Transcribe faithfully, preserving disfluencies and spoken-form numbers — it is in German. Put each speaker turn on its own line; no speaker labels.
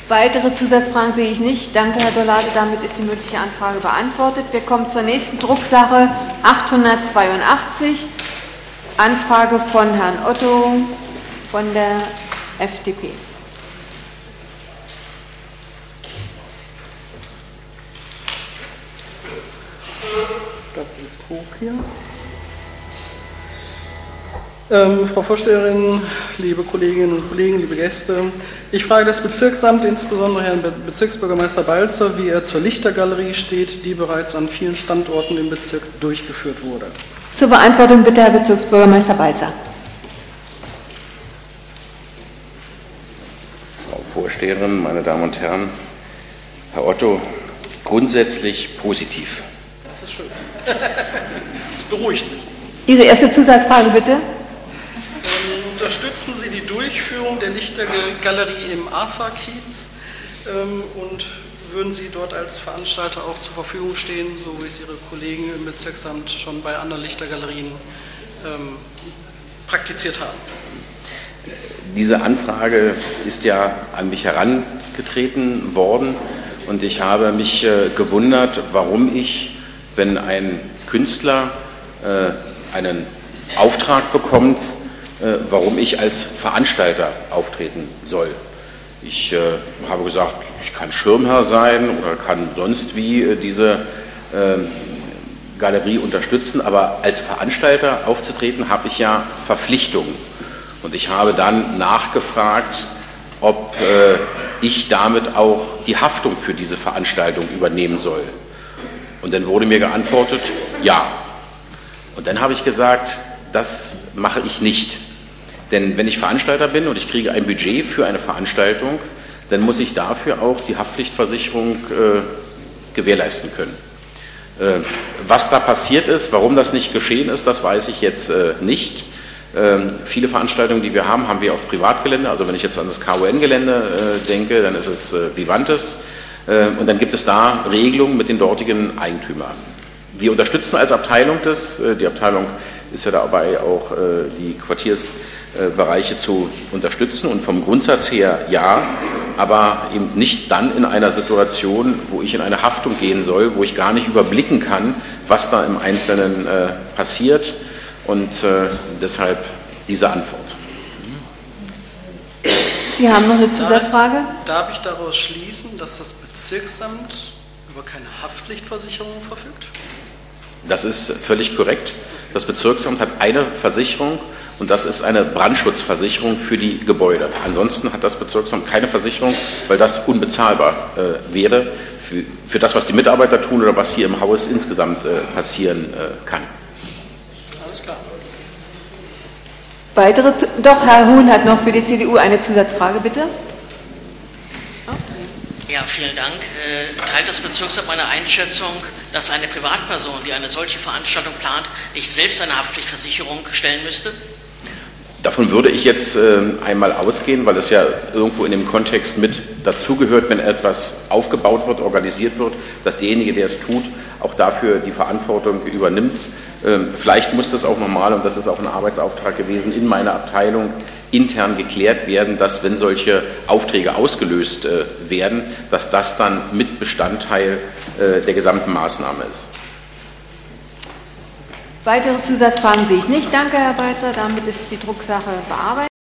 Weitere Zusatzfragen sehe ich nicht. Danke, Herr Dollade. Damit ist die mündliche Anfrage beantwortet. Wir kommen zur nächsten Drucksache achthundertzweiundachtzig. Anfrage von Herrn Otto von der F D P.
Das ist hoch hier. Ähm, Frau Vorsteherin, liebe Kolleginnen und Kollegen, liebe Gäste, ich frage das Bezirksamt, insbesondere Herrn Be- Bezirksbürgermeister Balzer, wie er zur Lichtergalerie steht, die bereits an vielen Standorten im Bezirk durchgeführt wurde.
Zur Beantwortung bitte Herr Bezirksbürgermeister Balzer.
Frau Vorsteherin, meine Damen und Herren, Herr Otto, grundsätzlich positiv.
Das ist schön. Das beruhigt mich.
Ihre erste Zusatzfrage bitte.
Unterstützen Sie die Durchführung der Lichtergalerie im A F A-Kiez ähm, und würden Sie dort als Veranstalter auch zur Verfügung stehen, so wie es Ihre Kollegen im Bezirksamt schon bei anderen Lichtergalerien ähm, praktiziert haben?
Diese Anfrage ist ja an mich herangetreten worden und ich habe mich äh, gewundert, warum ich, wenn ein Künstler äh, einen Auftrag bekommt, äh, warum ich als Veranstalter auftreten soll. Ich äh, habe gesagt, ich kann Schirmherr sein oder kann sonst wie äh, diese äh, Galerie unterstützen, aber als Veranstalter aufzutreten, habe ich ja Verpflichtungen. Und ich habe dann nachgefragt, ob äh, ich damit auch die Haftung für diese Veranstaltung übernehmen soll. Und dann wurde mir geantwortet, ja. Und dann habe ich gesagt, das mache ich nicht. Denn wenn ich Veranstalter bin und ich kriege ein Budget für eine Veranstaltung, dann muss ich dafür auch die Haftpflichtversicherung äh, gewährleisten können. Äh, was da passiert ist, warum das nicht geschehen ist, das weiß ich jetzt äh, nicht. Ähm, viele Veranstaltungen, die wir haben, haben wir auf Privatgelände. Also wenn ich jetzt an das K U N-Gelände äh, denke, dann ist es äh, Vivantes. Äh, und dann gibt es da Regelungen mit den dortigen Eigentümern. Wir unterstützen als Abteilung das. Äh, die Abteilung ist ja dabei, auch äh, die Quartiersbereiche zu unterstützen. Und vom Grundsatz her ja, aber eben nicht dann in einer Situation, wo ich in eine Haftung gehen soll, wo ich gar nicht überblicken kann, was da im Einzelnen äh, passiert. Und äh, deshalb diese Antwort.
Sie haben noch eine Zusatzfrage?
Darf ich daraus schließen, dass das Bezirksamt über keine Haftpflichtversicherung verfügt?
Das ist völlig korrekt. Das Bezirksamt hat eine Versicherung und das ist eine Brandschutzversicherung für die Gebäude. Ansonsten hat das Bezirksamt keine Versicherung, weil das unbezahlbar äh, wäre für, für das, was die Mitarbeiter tun oder was hier im Haus insgesamt äh, passieren äh, kann.
Weitere, doch, Herr Huhn hat noch für die C D U eine Zusatzfrage, bitte.
Ja, vielen Dank. Äh, teilt das Bezirksamt meine Einschätzung, dass eine Privatperson, die eine solche Veranstaltung plant, nicht selbst eine Haftpflichtversicherung stellen müsste?
Davon würde ich jetzt äh, einmal ausgehen, weil es ja irgendwo in dem Kontext mit dazugehört, wenn etwas aufgebaut wird, organisiert wird, dass derjenige, der es tut, auch dafür die Verantwortung übernimmt. Ähm, vielleicht muss das auch nochmal, und das ist auch ein Arbeitsauftrag gewesen, in meiner Abteilung intern geklärt werden, dass wenn solche Aufträge ausgelöst äh, werden, dass das dann mit Bestandteil äh, der gesamten Maßnahme ist.
Weitere Zusatzfragen sehe ich nicht. Danke, Herr Balzer. Damit ist die Drucksache bearbeitet.